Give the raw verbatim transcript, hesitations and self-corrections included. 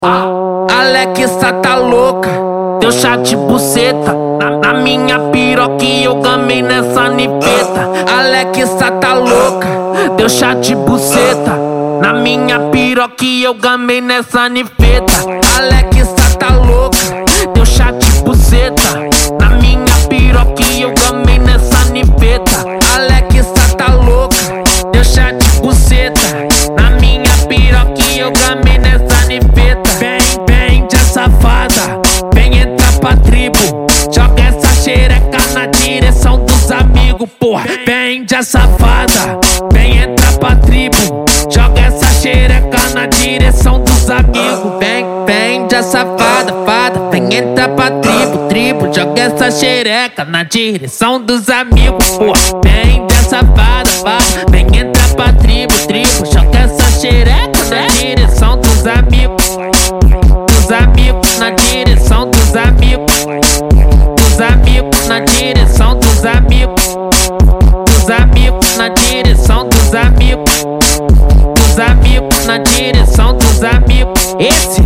Ah, Alexa tá louca, deu chá de buceta na, na minha piroca e eu gamei nessa nipeta. Alexa tá louca, deu chá de buceta na minha piroca e eu gamei nessa nipeta. Alexa tá louca, deu chá de buceta na minha piroca e eu gamei nessa nipeta. Alexa tá louca, deu chá de buceta na minha piroca e eu gamei nessa nipeta. Vem, vem de safada, vem entrar pra tribo, joga essa xereca na direção dos amigos, porra. Vem de safada, vem entrar pra tribo, joga essa xereca na direção dos amigos. Vem, vem de safada, fada, vem entrar pra tribo, tribo, joga essa xereca na direção dos amigos, porra. Vem de safada, fada, vem entrar pra tribo, tribo, joga essa xereca na direção dos amigos, dos amigos, na direção dos amigos, dos amigos, na direção dos amigos, dos amigos, na direção dos amigos, dos amigos, na direção dos amigos. Esse